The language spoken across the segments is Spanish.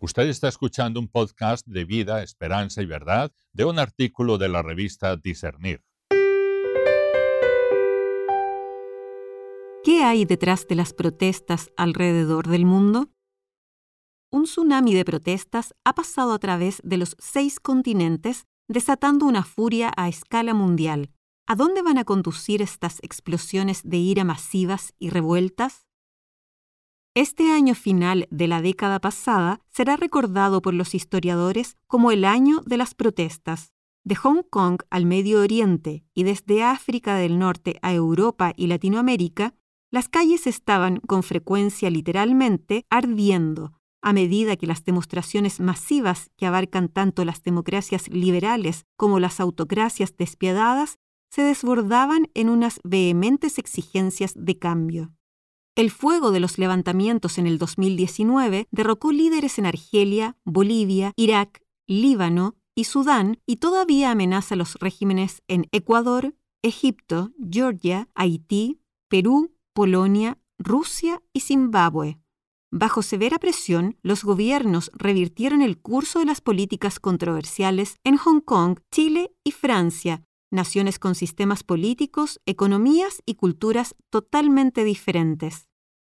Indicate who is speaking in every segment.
Speaker 1: Usted está escuchando un podcast de vida, esperanza y verdad de un artículo de la revista Discernir.
Speaker 2: ¿Qué hay detrás de las protestas alrededor del mundo? Un tsunami de protestas ha pasado a través de los 6 continentes, desatando una furia a escala mundial. ¿A dónde van a conducir estas explosiones de ira masivas y revueltas? Este año final de la década pasada será recordado por los historiadores como el año de las protestas. De Hong Kong al Medio Oriente y desde África del Norte a Europa y Latinoamérica, las calles estaban con frecuencia literalmente ardiendo, a medida que las demostraciones masivas que abarcan tanto las democracias liberales como las autocracias despiadadas se desbordaban en unas vehementes exigencias de cambio. El fuego de los levantamientos en el 2019 derrocó líderes en Argelia, Bolivia, Irak, Líbano y Sudán y todavía amenaza los regímenes en Ecuador, Egipto, Georgia, Haití, Perú, Polonia, Rusia y Zimbabue. Bajo severa presión, los gobiernos revirtieron el curso de las políticas controversiales en Hong Kong, Chile y Francia, naciones con sistemas políticos, economías y culturas totalmente diferentes.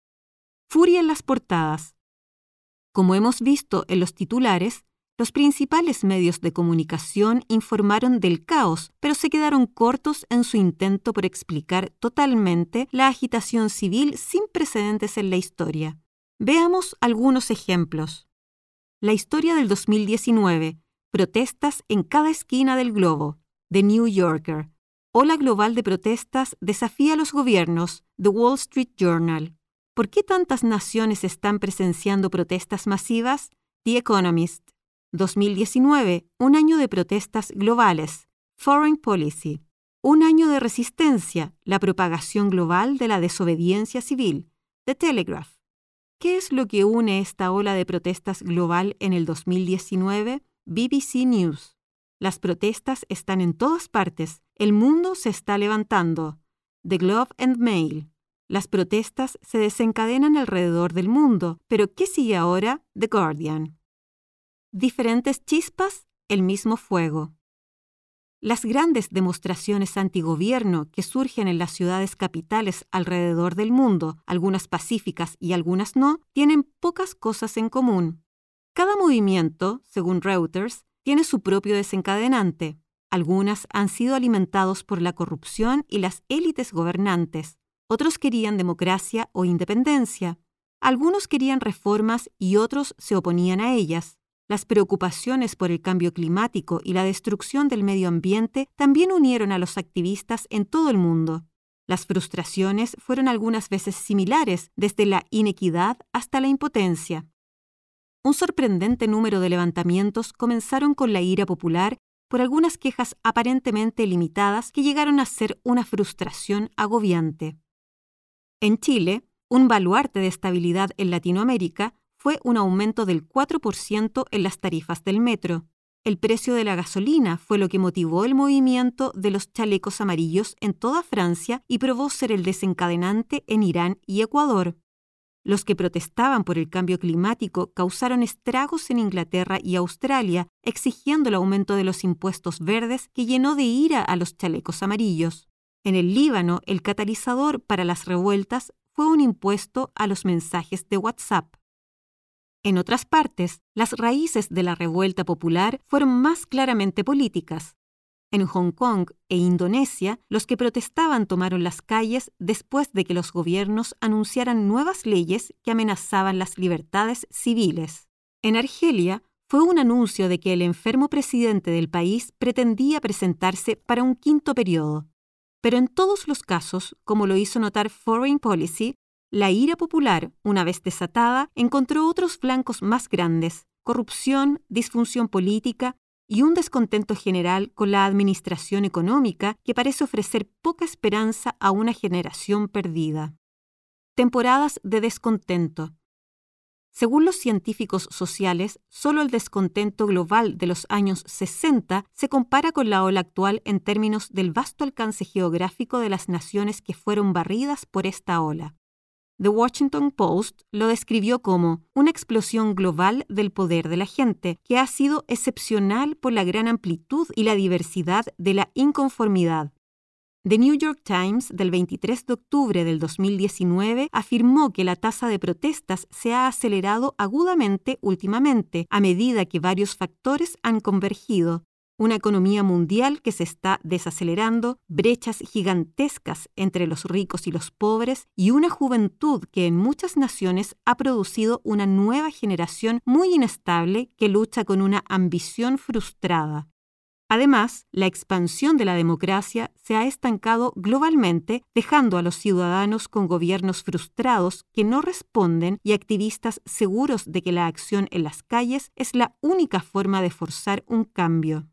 Speaker 2: Furia en las portadas. Como hemos visto en los titulares, los principales medios de comunicación informaron del caos, pero se quedaron cortos en su intento por explicar totalmente la agitación civil sin precedentes en la historia. Veamos algunos ejemplos. La historia del 2019. Protestas en cada esquina del globo. The New Yorker. Ola global de protestas desafía a los gobiernos. The Wall Street Journal. ¿Por qué tantas naciones están presenciando protestas masivas? The Economist. 2019. Un año de protestas globales. Foreign Policy. Un año de resistencia. La propagación global de la desobediencia civil. The Telegraph. ¿Qué es lo que une esta ola de protestas global en el 2019? BBC News. Las protestas están en todas partes. El mundo se está levantando. The Globe and Mail. Las protestas se desencadenan alrededor del mundo, pero ¿qué sigue ahora? The Guardian. Diferentes chispas, el mismo fuego. Las grandes demostraciones antigobierno que surgen en las ciudades capitales alrededor del mundo, algunas pacíficas y algunas no, tienen pocas cosas en común. Cada movimiento, según Reuters, tiene su propio desencadenante. Algunas han sido alimentados por la corrupción y las élites gobernantes. Otros querían democracia o independencia. Algunos querían reformas y otros se oponían a ellas. Las preocupaciones por el cambio climático y la destrucción del medio ambiente también unieron a los activistas en todo el mundo. Las frustraciones fueron algunas veces similares, desde la inequidad hasta la impotencia. Un sorprendente número de levantamientos comenzaron con la ira popular por algunas quejas aparentemente limitadas que llegaron a ser una frustración agobiante. En Chile, un baluarte de estabilidad en Latinoamérica fue un aumento del 4% en las tarifas del metro. El precio de la gasolina fue lo que motivó el movimiento de los chalecos amarillos en toda Francia y probó ser el desencadenante en Irán y Ecuador. Los que protestaban por el cambio climático causaron estragos en Inglaterra y Australia, exigiendo el aumento de los impuestos verdes que llenó de ira a los chalecos amarillos. En el Líbano, el catalizador para las revueltas fue un impuesto a los mensajes de WhatsApp. En otras partes, las raíces de la revuelta popular fueron más claramente políticas. En Hong Kong e Indonesia, los que protestaban tomaron las calles después de que los gobiernos anunciaran nuevas leyes que amenazaban las libertades civiles. En Argelia, fue un anuncio de que el enfermo presidente del país pretendía presentarse para un 5º periodo. Pero en todos los casos, como lo hizo notar Foreign Policy, la ira popular, una vez desatada, encontró otros flancos más grandes: corrupción, disfunción política y un descontento general con la administración económica que parece ofrecer poca esperanza a una generación perdida. Temporadas de descontento. Según los científicos sociales, solo el descontento global de los años 60 se compara con la ola actual en términos del vasto alcance geográfico de las naciones que fueron barridas por esta ola. The Washington Post lo describió como una explosión global del poder de la gente, que ha sido excepcional por la gran amplitud y la diversidad de la inconformidad. The New York Times del 23 de octubre del 2019 afirmó que la tasa de protestas se ha acelerado agudamente últimamente, a medida que varios factores han convergido. Una economía mundial que se está desacelerando, brechas gigantescas entre los ricos y los pobres y una juventud que en muchas naciones ha producido una nueva generación muy inestable que lucha con una ambición frustrada. Además, la expansión de la democracia se ha estancado globalmente, dejando a los ciudadanos con gobiernos frustrados que no responden y activistas seguros de que la acción en las calles es la única forma de forzar un cambio.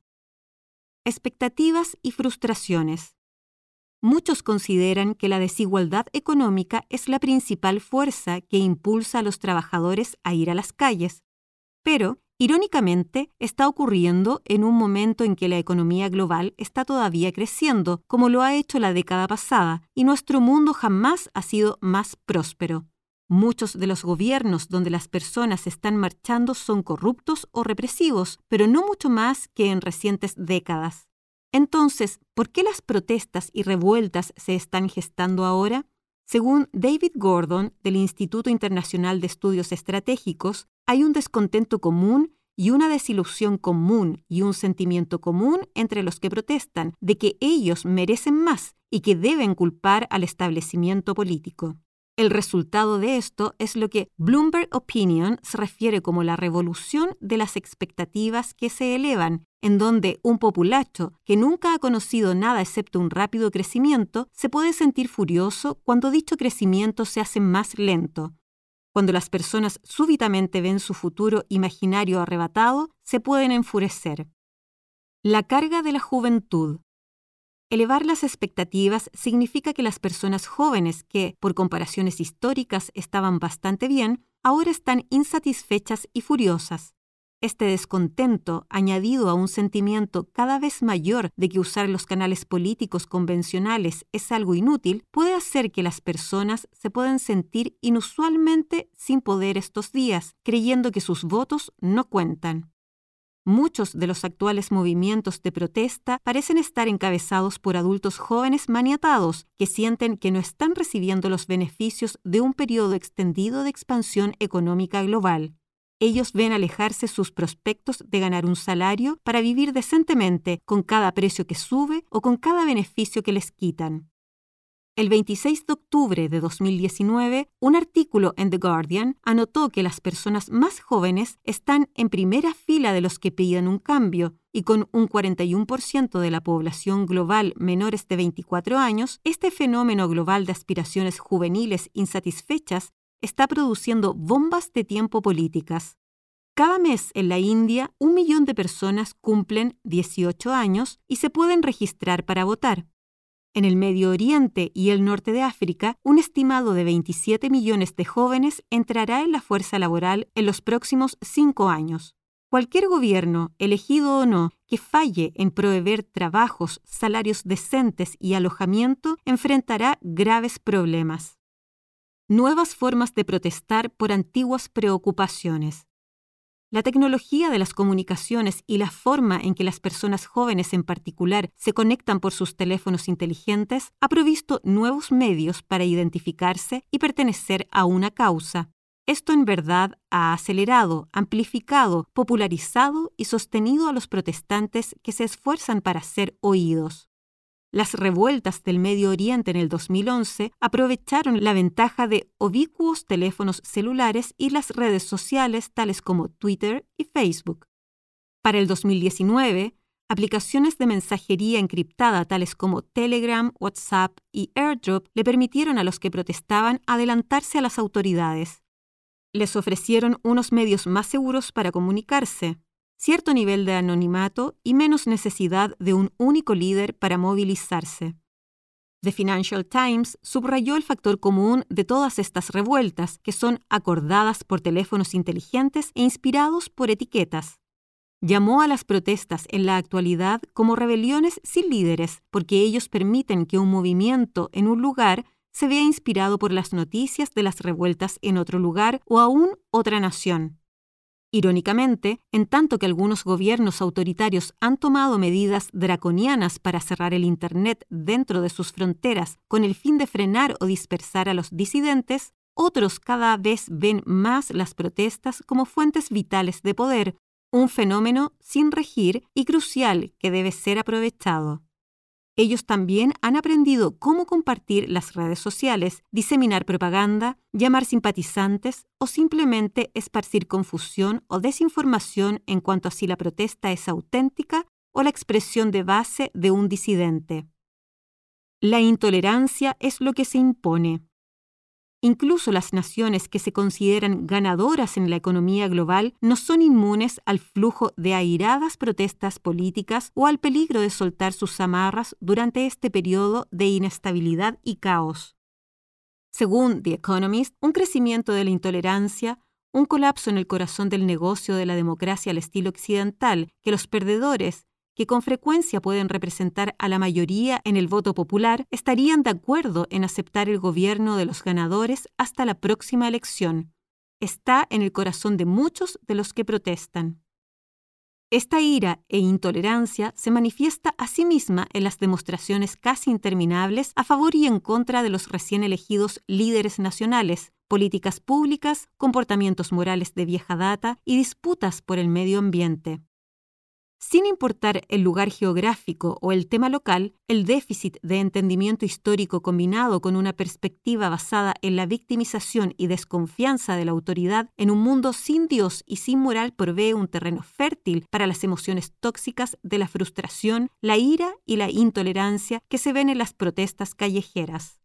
Speaker 2: Expectativas y frustraciones. Muchos consideran que la desigualdad económica es la principal fuerza que impulsa a los trabajadores a ir a las calles, pero, irónicamente, está ocurriendo en un momento en que la economía global está todavía creciendo, como lo ha hecho la década pasada, y nuestro mundo jamás ha sido más próspero. Muchos de los gobiernos donde las personas están marchando son corruptos o represivos, pero no mucho más que en recientes décadas. Entonces, ¿por qué las protestas y revueltas se están gestando ahora? Según David Gordon, del Instituto Internacional de Estudios Estratégicos, hay un descontento común y una desilusión común y un sentimiento común entre los que protestan de que ellos merecen más y que deben culpar al establecimiento político. El resultado de esto es lo que Bloomberg Opinion se refiere como la revolución de las expectativas que se elevan, en donde un populacho que nunca ha conocido nada excepto un rápido crecimiento se puede sentir furioso cuando dicho crecimiento se hace más lento. Cuando las personas súbitamente ven su futuro imaginario arrebatado, se pueden enfurecer. La carga de la juventud. Elevar las expectativas significa que las personas jóvenes que, por comparaciones históricas, estaban bastante bien, ahora están insatisfechas y furiosas. Este descontento, añadido a un sentimiento cada vez mayor de que usar los canales políticos convencionales es algo inútil, puede hacer que las personas se puedan sentir inusualmente sin poder estos días, creyendo que sus votos no cuentan. Muchos de los actuales movimientos de protesta parecen estar encabezados por adultos jóvenes maniatados que sienten que no están recibiendo los beneficios de un periodo extendido de expansión económica global. Ellos ven alejarse sus prospectos de ganar un salario para vivir decentemente con cada precio que sube o con cada beneficio que les quitan. El 26 de octubre de 2019, un artículo en The Guardian anotó que las personas más jóvenes están en primera fila de los que piden un cambio, y con un 41% de la población global menores de 24 años, este fenómeno global de aspiraciones juveniles insatisfechas está produciendo bombas de tiempo políticas. Cada mes en la India, 1 millón de personas cumplen 18 años y se pueden registrar para votar. En el Medio Oriente y el norte de África, un estimado de 27 millones de jóvenes entrará en la fuerza laboral en los próximos 5 años. Cualquier gobierno, elegido o no, que falle en proveer trabajos, salarios decentes y alojamiento, enfrentará graves problemas. Nuevas formas de protestar por antiguas preocupaciones. La tecnología de las comunicaciones y la forma en que las personas jóvenes en particular se conectan por sus teléfonos inteligentes ha provisto nuevos medios para identificarse y pertenecer a una causa. Esto en verdad ha acelerado, amplificado, popularizado y sostenido a los protestantes que se esfuerzan para ser oídos. Las revueltas del Medio Oriente en el 2011 aprovecharon la ventaja de ubicuos teléfonos celulares y las redes sociales tales como Twitter y Facebook. Para el 2019, aplicaciones de mensajería encriptada tales como Telegram, WhatsApp y AirDrop le permitieron a los que protestaban adelantarse a las autoridades. Les ofrecieron unos medios más seguros para comunicarse, cierto nivel de anonimato y menos necesidad de un único líder para movilizarse. The Financial Times subrayó el factor común de todas estas revueltas, que son acordadas por teléfonos inteligentes e inspirados por etiquetas. Llamó a las protestas en la actualidad como rebeliones sin líderes, porque ellos permiten que un movimiento en un lugar se vea inspirado por las noticias de las revueltas en otro lugar o aún otra nación. Irónicamente, en tanto que algunos gobiernos autoritarios han tomado medidas draconianas para cerrar el Internet dentro de sus fronteras con el fin de frenar o dispersar a los disidentes, otros cada vez ven más las protestas como fuentes vitales de poder, un fenómeno sin regir y crucial que debe ser aprovechado. Ellos también han aprendido cómo compartir las redes sociales, diseminar propaganda, llamar simpatizantes o simplemente esparcir confusión o desinformación en cuanto a si la protesta es auténtica o la expresión de base de un disidente. La intolerancia es lo que se impone. Incluso las naciones que se consideran ganadoras en la economía global no son inmunes al flujo de airadas protestas políticas o al peligro de soltar sus amarras durante este periodo de inestabilidad y caos. Según The Economist, un crecimiento de la intolerancia, un colapso en el corazón del negocio de la democracia al estilo occidental, que los perdedores, que con frecuencia pueden representar a la mayoría en el voto popular, estarían de acuerdo en aceptar el gobierno de los ganadores hasta la próxima elección. Está en el corazón de muchos de los que protestan. Esta ira e intolerancia se manifiesta a sí misma en las demostraciones casi interminables a favor y en contra de los recién elegidos líderes nacionales, políticas públicas, comportamientos morales de vieja data y disputas por el medio ambiente. Sin importar el lugar geográfico o el tema local, el déficit de entendimiento histórico combinado con una perspectiva basada en la victimización y desconfianza de la autoridad en un mundo sin Dios y sin moral provee un terreno fértil para las emociones tóxicas de la frustración, la ira y la intolerancia que se ven en las protestas callejeras.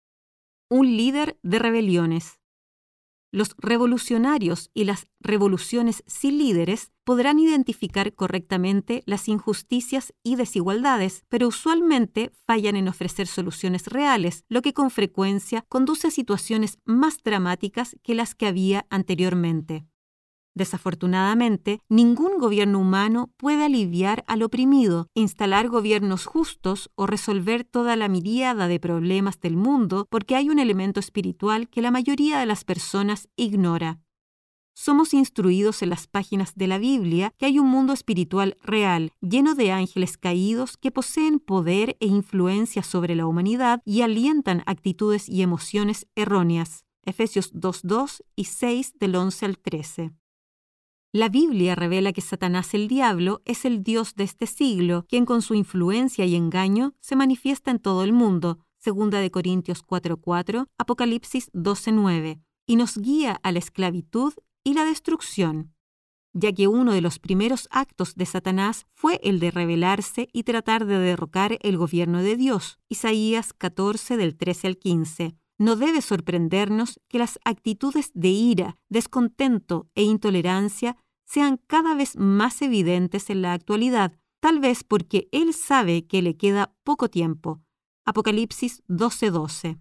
Speaker 2: Un líder de rebeliones. Los revolucionarios y las revoluciones sin líderes podrán identificar correctamente las injusticias y desigualdades, pero usualmente fallan en ofrecer soluciones reales, lo que con frecuencia conduce a situaciones más dramáticas que las que había anteriormente. Desafortunadamente, ningún gobierno humano puede aliviar al oprimido, instalar gobiernos justos o resolver toda la miríada de problemas del mundo porque hay un elemento espiritual que la mayoría de las personas ignora. Somos instruidos en las páginas de la Biblia que hay un mundo espiritual real, lleno de ángeles caídos que poseen poder e influencia sobre la humanidad y alientan actitudes y emociones erróneas. Efesios 2:2 y 6 del 11 al 13. La Biblia revela que Satanás el diablo es el Dios de este siglo, quien con su influencia y engaño se manifiesta en todo el mundo, 2 Corintios 4:4, Apocalipsis 12:9, y nos guía a la esclavitud y la destrucción, ya que uno de los primeros actos de Satanás fue el de rebelarse y tratar de derrocar el gobierno de Dios, Isaías 14 del 13 al 15. No debe sorprendernos que las actitudes de ira, descontento e intolerancia sean cada vez más evidentes en la actualidad, tal vez porque él sabe que le queda poco tiempo. Apocalipsis 12:12.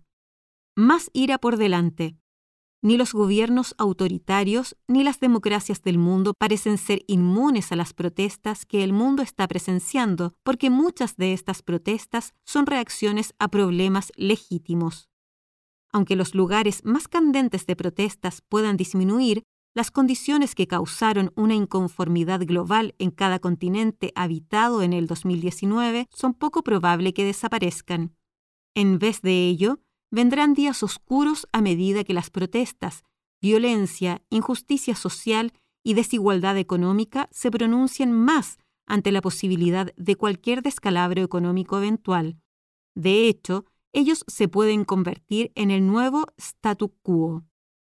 Speaker 2: Más ira por delante. Ni los gobiernos autoritarios ni las democracias del mundo parecen ser inmunes a las protestas que el mundo está presenciando, porque muchas de estas protestas son reacciones a problemas legítimos. Aunque los lugares más candentes de protestas puedan disminuir, las condiciones que causaron una inconformidad global en cada continente habitado en el 2019 son poco probable que desaparezcan. En vez de ello, vendrán días oscuros a medida que las protestas, violencia, injusticia social y desigualdad económica se pronuncien más ante la posibilidad de cualquier descalabro económico eventual. De hecho, ellos se pueden convertir en el nuevo statu quo.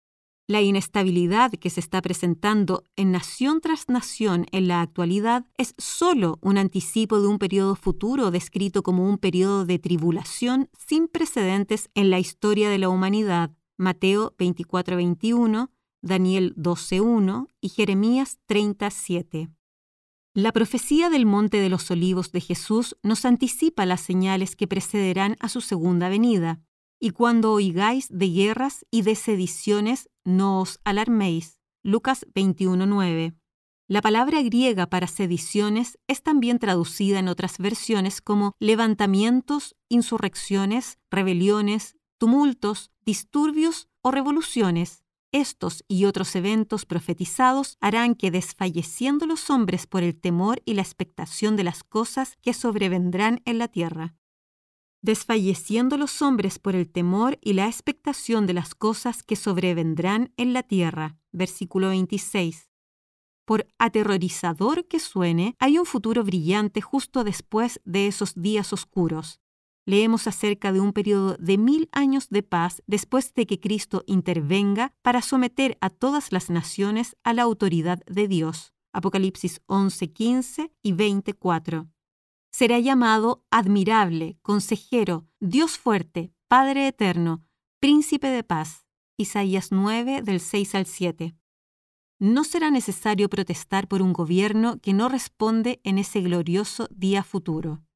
Speaker 2: La inestabilidad que se está presentando en nación tras nación en la actualidad es solo un anticipo de un periodo futuro descrito como un periodo de tribulación sin precedentes en la historia de la humanidad. Mateo 24:21, Daniel 12:1 y Jeremías 30:7. La profecía del Monte de los Olivos de Jesús nos anticipa las señales que precederán a su segunda venida. Y cuando oigáis de guerras y de sediciones, no os alarméis. Lucas 21:9. La palabra griega para sediciones es también traducida en otras versiones como levantamientos, insurrecciones, rebeliones, tumultos, disturbios o revoluciones. Estos y otros eventos profetizados harán que, desfalleciendo los hombres por el temor y la expectación de las cosas que sobrevendrán en la tierra. Desfalleciendo los hombres por el temor y la expectación de las cosas que sobrevendrán en la tierra. Versículo 26. Por aterrorizador que suene, hay un futuro brillante justo después de esos días oscuros. Leemos acerca de un periodo de 1000 años de paz después de que Cristo intervenga para someter a todas las naciones a la autoridad de Dios. Apocalipsis 11:15 y 20:4. Será llamado admirable, consejero, Dios fuerte, Padre eterno, príncipe de paz. Isaías 9, del 6 al 7. No será necesario protestar por un gobierno que no responde en ese glorioso día futuro.